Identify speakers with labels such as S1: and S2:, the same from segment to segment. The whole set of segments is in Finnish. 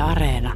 S1: Areena.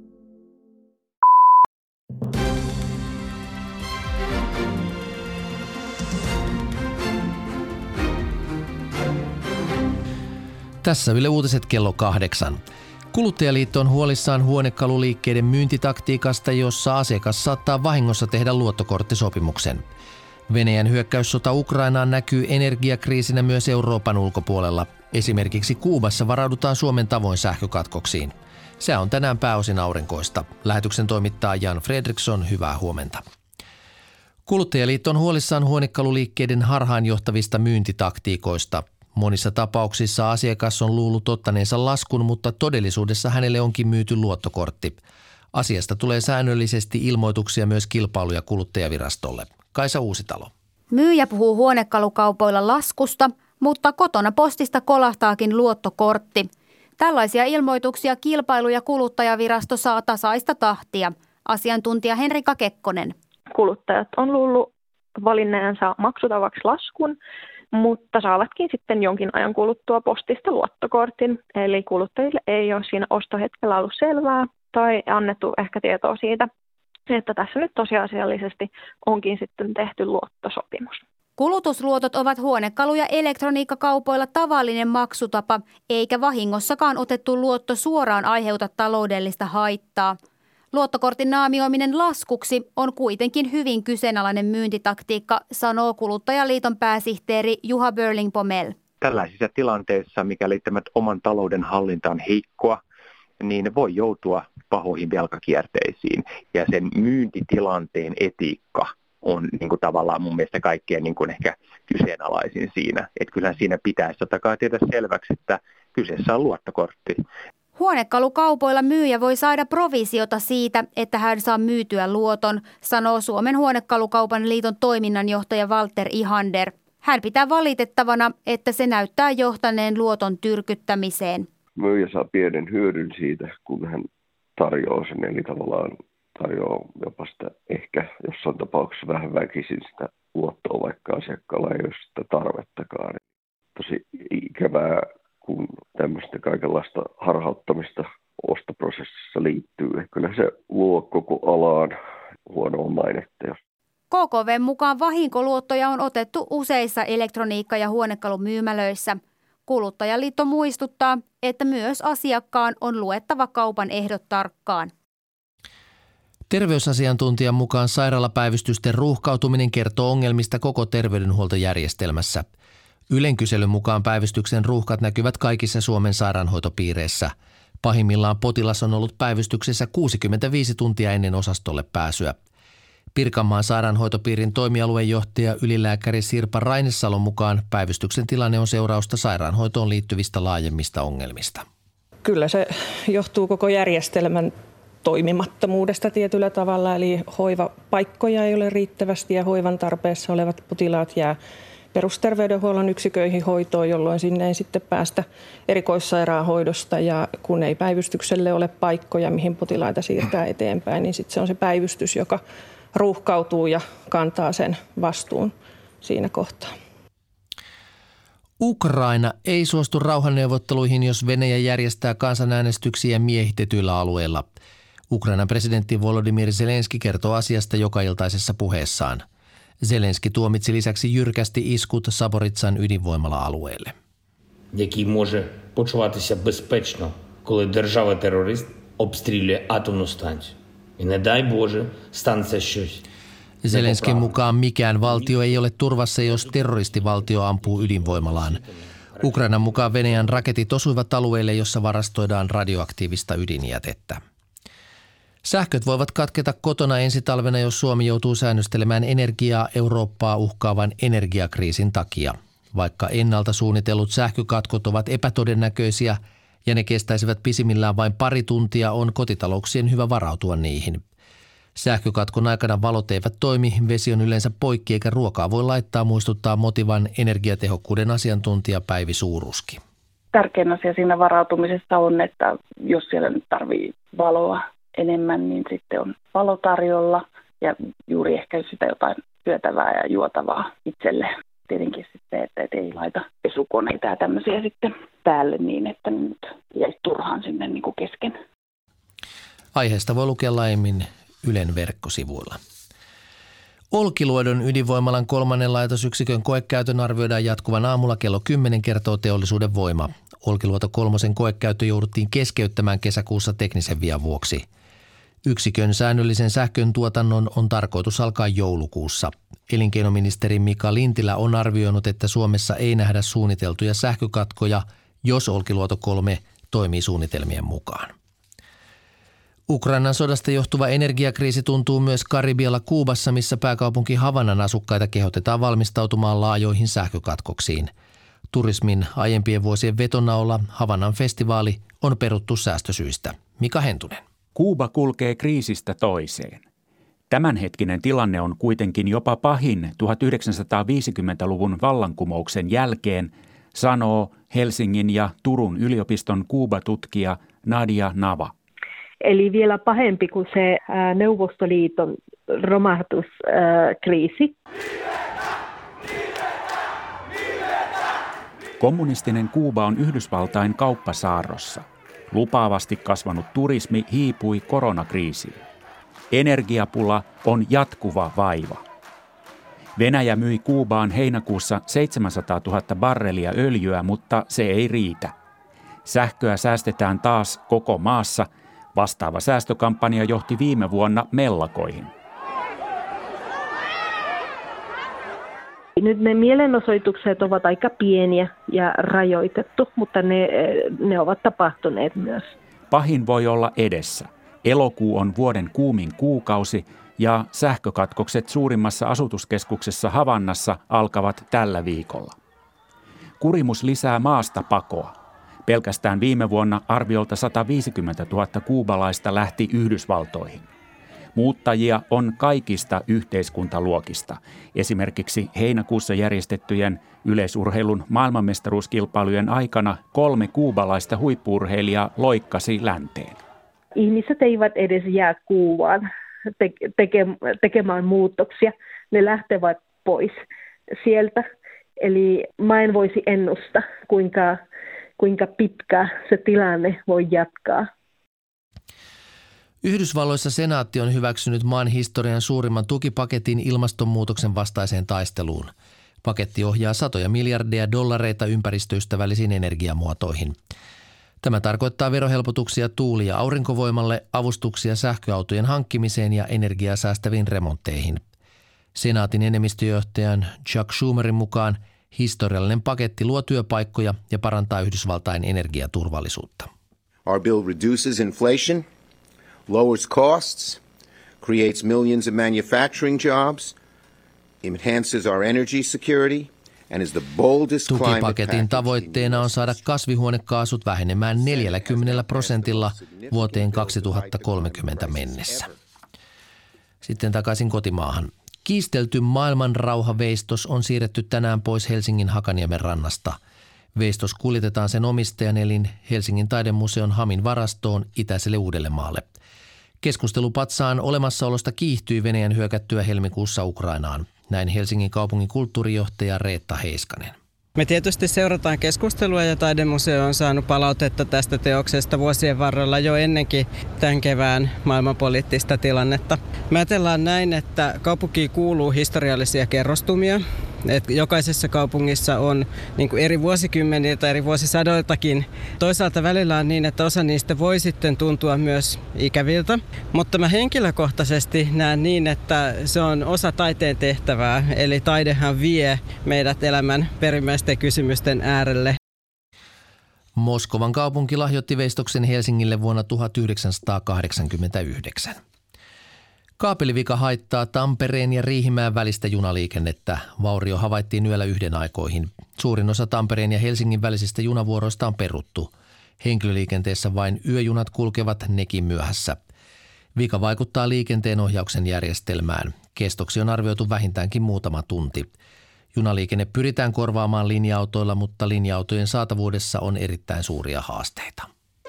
S2: Tässä Yle Uutiset kello 8. Kuluttajaliitto on huolissaan huonekaluliikkeiden myyntitaktiikasta, jossa asiakas saattaa vahingossa tehdä luottokorttisopimuksen. Venäjän hyökkäyssota Ukrainaan näkyy energiakriisinä myös Euroopan ulkopuolella. Esimerkiksi Kuubassa varaudutaan Suomen tavoin sähkökatkoksiin. Se on tänään pääosin aurinkoista. Lähetyksen toimittaa Jan Fredriksson, hyvää huomenta. Kuluttajaliitto on huolissaan huonekaluliikkeiden harhaanjohtavista myyntitaktiikoista. Monissa tapauksissa asiakas on luullut ottaneensa laskun, mutta todellisuudessa hänelle onkin myyty luottokortti. Asiasta tulee säännöllisesti ilmoituksia myös Kilpailu- ja kuluttajavirastolle. Kaisa Uusitalo.
S3: Myyjä puhuu huonekalukaupoilla laskusta, mutta kotona postista kolahtaakin luottokortti. Tällaisia ilmoituksia Kilpailu- ja kuluttajavirasto saa tasaista tahtia. Asiantuntija Henrika Kekkonen.
S4: Kuluttajat on luullut valinneensa maksutavaksi laskun, mutta saavatkin sitten jonkin ajan kuluttua postista luottokortin. Eli kuluttajille ei ole siinä ostohetkellä ollut selvää tai annettu ehkä tietoa siitä, että tässä nyt tosiasiallisesti onkin sitten tehty luottosopimus.
S3: Kulutusluotot ovat huonekalu- ja elektroniikkakaupoilla tavallinen maksutapa, eikä vahingossakaan otettu luotto suoraan aiheuta taloudellista haittaa. Luottokortin naamioiminen laskuksi on kuitenkin hyvin kyseenalainen myyntitaktiikka, sanoo Kuluttajaliiton pääsihteeri Juha Börling-Pomel.
S5: Tällaisissa tilanteissa, mikäli tämä oman talouden hallinta on heikkoa, niin voi joutua pahoihin velkakierteisiin. Ja sen myyntitilanteen etiikka on niin kuin tavallaan mun mielestä kaikkein niin kuin ehkä kyseenalaisin siinä. Että kyllähän siinä pitäisi totta kai tehdä selväksi, että kyseessä on luottokortti.
S3: Huonekalukaupoilla myyjä voi saada provisiota siitä, että hän saa myytyä luoton, sanoo Suomen huonekalukaupan liiton toiminnanjohtaja Walter Ihander. Hän pitää valitettavana, että se näyttää johtaneen luoton tyrkyttämiseen.
S6: Myyjä saa pienen hyödyn siitä, kun hän tarjoaa sen, eli tavallaan tarjoaa jopa sitä ehkä jossain tapauksessa vähän väkisin sitä luottoa, vaikka asiakkaalla ei ole sitä tarvettakaan. Tosi ikävää, kun tämmöistä kaikenlaista harhauttamista ostoprosessissa liittyy. Kyllä se luo koko alaan huonoa mainetta.
S3: KKV:n mukaan vahinkoluottoja on otettu useissa elektroniikka- ja huonekalumyymälöissä. Kuluttajaliitto muistuttaa, että myös asiakkaan on luettava kaupan ehdot tarkkaan.
S2: Terveysasiantuntijan mukaan sairaalapäivystysten ruuhkautuminen kertoo ongelmista koko terveydenhuoltojärjestelmässä. Ylen kyselyn mukaan päivystyksen ruuhkat näkyvät kaikissa Suomen sairaanhoitopiireissä. Pahimmillaan potilas on ollut päivystyksessä 65 tuntia ennen osastolle pääsyä. Pirkanmaan sairaanhoitopiirin toimialuejohtaja ylilääkäri Sirpa Rainesalon mukaan päivystyksen tilanne on seurausta sairaanhoitoon liittyvistä laajemmista ongelmista.
S7: Kyllä se johtuu koko järjestelmän toimimattomuudesta tietyllä tavalla, eli hoivapaikkoja ei ole riittävästi ja hoivan tarpeessa olevat potilaat jää perusterveydenhuollon yksiköihin hoitoon, jolloin sinne ei sitten päästä erikoissairaanhoidosta ja kun ei päivystykselle ole paikkoja, mihin potilaita siirtää eteenpäin, niin sitten se on se päivystys, joka ruuhkautuu ja kantaa sen vastuun siinä kohtaa.
S2: Ukraina ei suostu rauhanneuvotteluihin, jos Venäjä järjestää kansanäänestyksiä miehitetyillä alueilla. Ukrainan presidentti Volodymyr Zelenski kertoo asiasta jokailtaisessa puheessaan. Zelenski tuomitsi lisäksi jyrkästi iskut Zaporizhzhan ydinvoimala-alueelle.
S8: Який може почуватися безпечно, коли держава-терорист обстрілює атомну станцію. І не дай Боже, станеться щось.
S2: Zelenskin mukaan mikään valtio ei ole turvassa, jos terroristivaltio ampuu ydinvoimalaan. Ukrainan mukaan Venäjän raketit osuivat alueelle, jossa varastoidaan radioaktiivista ydinjätettä. Sähköt voivat katketa kotona ensi talvena, jos Suomi joutuu säännöstelemään energiaa Eurooppaa uhkaavan energiakriisin takia. Vaikka ennalta suunnitellut sähkökatkot ovat epätodennäköisiä ja ne kestäisivät pisimmillään vain pari tuntia, on kotitalouksien hyvä varautua niihin. Sähkökatkon aikana valot eivät toimi, vesi on yleensä poikki eikä ruokaa voi laittaa, muistuttaa Motivan energiatehokkuuden asiantuntija Päivi Suuruski.
S9: Tärkein asia siinä varautumisessa on, että jos siellä nyt tarvii valoa enemmän, niin sitten on valo tarjolla ja juuri ehkä sitä jotain syötävää ja juotavaa itselle. Tietenkin sitten, että ei laita pesukoneita ja tämmöisiä sitten päälle niin, että ne nyt jäisi turhaan sinne niin kuin kesken.
S2: Aiheesta voi lukea laajemmin Ylen verkkosivuilla. Olkiluodon ydinvoimalan 3. laitosyksikön koekäytön arvioidaan jatkuvan aamulla kello 10, kertoo Teollisuuden Voima. Olkiluoto 3 koekäyttö jouduttiin keskeyttämään kesäkuussa teknisen vian vuoksi. Yksikön säännöllisen sähkön tuotannon on tarkoitus alkaa joulukuussa. Elinkeinoministeri Mika Lintilä on arvioinut, että Suomessa ei nähdä suunniteltuja sähkökatkoja, jos Olkiluoto 3 toimii suunnitelmien mukaan. Ukrainan sodasta johtuva energiakriisi tuntuu myös Karibialla Kuubassa, missä pääkaupunki Havanan asukkaita kehotetaan valmistautumaan laajoihin sähkökatkoksiin. Turismin aiempien vuosien vetonaula Havanan festivaali on peruttu säästösyistä. Mika Hentunen.
S1: Kuuba kulkee kriisistä toiseen. Tämänhetkinen tilanne on kuitenkin jopa pahin 1950-luvun vallankumouksen jälkeen, sanoo Helsingin ja Turun yliopiston Kuuba-tutkija Nadia Nava.
S10: Eli vielä pahempi kuin se Neuvostoliiton romahduskriisi.
S1: Kommunistinen Kuuba on Yhdysvaltain kauppasaarrossa. Lupaavasti kasvanut turismi hiipui koronakriisiin. Energiapula on jatkuva vaiva. Venäjä myi Kuubaan heinäkuussa 700 000 barrelia öljyä, mutta se ei riitä. Sähköä säästetään taas koko maassa. Vastaava säästökampanja johti viime vuonna mellakoihin.
S10: Nyt ne mielenosoitukset ovat aika pieniä ja rajoitettu, mutta ne ovat tapahtuneet myös.
S1: Pahin voi olla edessä. Elokuu on vuoden kuumin kuukausi ja sähkökatkokset suurimmassa asutuskeskuksessa Havannassa alkavat tällä viikolla. Kurimus lisää maasta pakoa. Pelkästään viime vuonna arviolta 150 000 kuubalaista lähti Yhdysvaltoihin. Muuttajia on kaikista yhteiskuntaluokista. Esimerkiksi heinäkuussa järjestettyjen yleisurheilun maailmanmestaruuskilpailujen aikana 3 kuubalaista huippu-urheilijaa loikkasi länteen.
S10: Ihmiset eivät edes jää Kuubaan tekemään muutoksia. Ne lähtevät pois sieltä. Eli mä en voisi ennustaa, kuinka pitkä se tilanne voi jatkaa.
S2: Yhdysvalloissa senaatti on hyväksynyt maan historian suurimman tukipaketin ilmastonmuutoksen vastaiseen taisteluun. Paketti ohjaa $100 miljardia ympäristöystävällisiin energiamuotoihin. Tämä tarkoittaa verohelpotuksia tuuli- ja aurinkovoimalle, avustuksia sähköautojen hankkimiseen ja energiaa säästäviin remontteihin. Senaatin enemmistöjohtajan Chuck Schumerin mukaan historiallinen paketti luo työpaikkoja ja parantaa Yhdysvaltain energiaturvallisuutta.
S11: Our bill reduces inflation, lowers costs, creates millions of manufacturing jobs, enhances our energy security and is the boldest climate package.
S2: Tukipaketin tavoitteena on saada kasvihuonekaasut vähenemään 40% vuoteen 2030 mennessä. Sitten takaisin kotimaahan. Kiistelty maailmanrauhaveistos on siirretty tänään pois Helsingin Hakaniemen rannasta. Veistos kuljetetaan sen omistajan elin Helsingin taidemuseon Hamin varastoon itäiselle Uudellemaalle. Keskustelu patsaan olemassaolosta kiihtyi Venäjän hyökättyä helmikuussa Ukrainaan. Näin Helsingin kaupungin kulttuurijohtaja Reetta Heiskanen.
S12: Me tietysti seurataan keskustelua ja taidemuseo on saanut palautetta tästä teoksesta vuosien varrella jo ennenkin tämän kevään maailmanpoliittista tilannetta. Me ajatellaan näin, että kaupunkiin kuuluu historiallisia kerrostumia. Että jokaisessa kaupungissa on niin kuin eri vuosikymmeniltä, eri vuosisadoiltakin. Toisaalta välillä on niin, että osa niistä voi sitten tuntua myös ikäviltä. Mutta mä henkilökohtaisesti näen niin, että se on osa taiteen tehtävää. Eli taidehan vie meidät elämän perimmäisten kysymysten äärelle.
S2: Moskovan kaupunki lahjoitti veistoksen Helsingille vuonna 1989. Kaapelivika haittaa Tampereen ja Riihimäen välistä junaliikennettä. Vaurio havaittiin yöllä 1 aikoihin. Suurin osa Tampereen ja Helsingin välisistä junavuoroista on peruttu. Henkilöliikenteessä vain yöjunat kulkevat nekin myöhässä. Vika vaikuttaa liikenteen ohjauksen järjestelmään. Kestoksi on arvioitu vähintäänkin muutama tunti. Junaliikenne pyritään korvaamaan linja-autoilla, mutta linja-autojen saatavuudessa on erittäin suuria haasteita.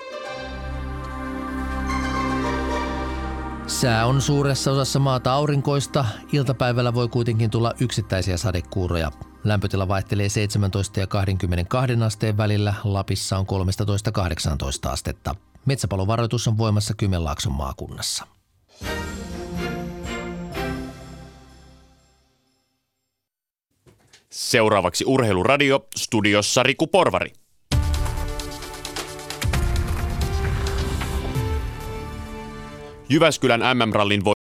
S2: Sää on suuressa osassa maata aurinkoista. Iltapäivällä voi kuitenkin tulla yksittäisiä sadekuuroja. Lämpötila vaihtelee 17 ja 22 asteen välillä. Lapissa on 13-18 astetta. Metsäpalovaroitus on voimassa Kymenlaakson maakunnassa.
S13: Seuraavaksi Urheiluradio, studiossa Riku Porvari. Jyväskylän MM-rallin